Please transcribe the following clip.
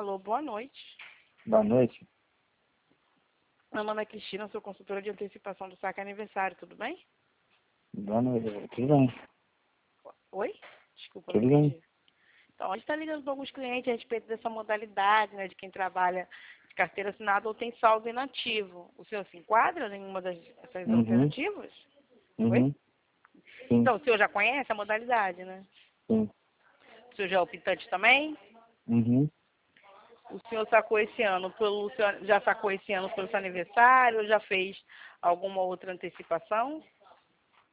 Alô, boa noite. Boa noite. Meu nome é Cristina, sou consultora de antecipação do saque aniversário, tudo bem? Boa noite. Tudo bem? Oi? Desculpa, não Tudo bem? entendi. Então, a gente está ligando para alguns clientes a respeito dessa modalidade, né, de quem trabalha de carteira assinada ou tem saldo inativo. O senhor se enquadra em uma dessas Uhum. alternativas? Oi? Uhum. Sim. Então, o senhor já conhece a modalidade, né? Sim. O senhor já é optante também? Uhum. O senhor sacou esse ano já sacou esse ano pelo seu aniversário ou já fez alguma outra antecipação?